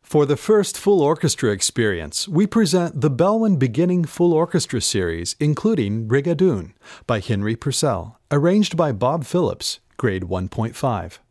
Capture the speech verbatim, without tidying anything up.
For the first full orchestra experience, we present the Bellman Beginning Full Orchestra Series, including Brigadoon by Henry Purcell, arranged by Bob Phillips, grade one point five.